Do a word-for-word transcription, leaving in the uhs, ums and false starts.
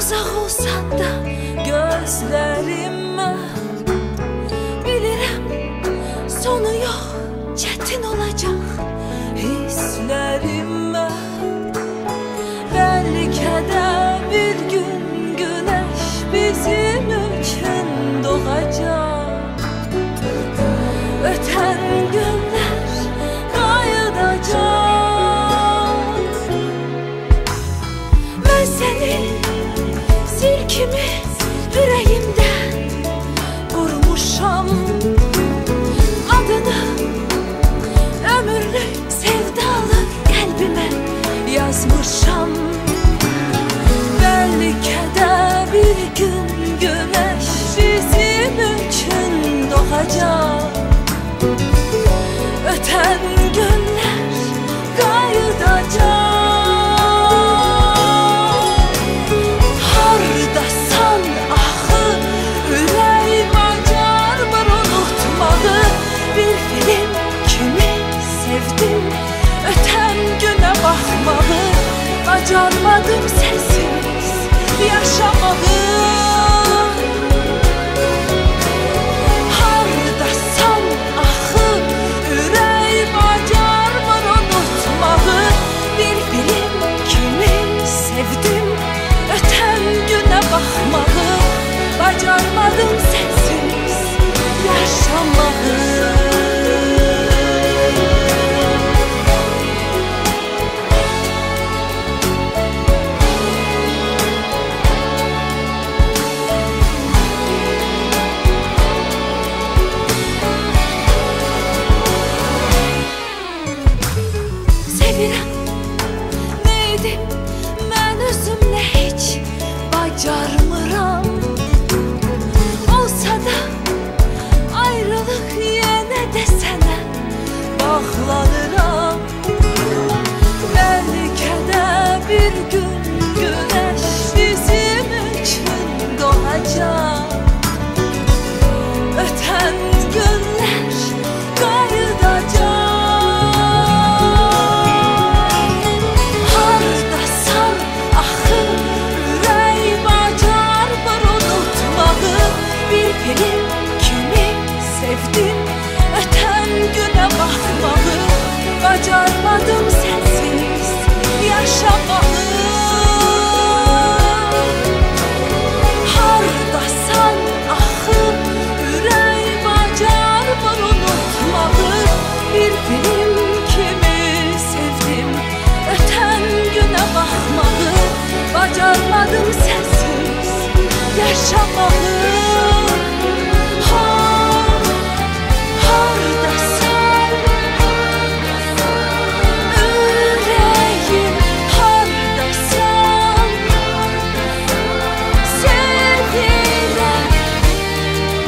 Uzaq olsan da gözlərimə, bilirəm sonu yox, çətin olacaq hisslərimə. Bəlkə də bir gün günəş bizim üçün doğacaq. Ötən günlər qayıdacaq. Mən səni sil kimi ürəyimdən vurmuşam. Adını ömürlük sevdalı qəlbimə yazmışam. Bəlkə də bir gün günəş bizim üçün doğacaq. Ötən günlər qayıdacaq. Hardasan axı, ürəyim acarmır unutmağı. Bir film kimi sevdim, ötən günə baxmağı. Bacarmadım sənsiz yaşamağı. Hardasan axı, ürəyim acarmır unutmağı. Bir film kimi sevdim, ötən günə baxmağı. Bacarmadım sənsiz yaşamağı. Neydim mən özümlə heç bacarmıram. Olsa da ayrılıq yenə də sənə bağlanıram. Bəlkə də bir gün günəş bizim üçün doğacaq. Ötən günlər qayıdacaq. Film kimi sevdim, ötən günə baxmağı. Bacarmadım sənsiz yaşamağı. Hardasan axı, ürəyim acarmır unutmağı. Bir film kimi sevdim, ötən günə baxmağı. Bacarmadım sənsiz yaşamağı.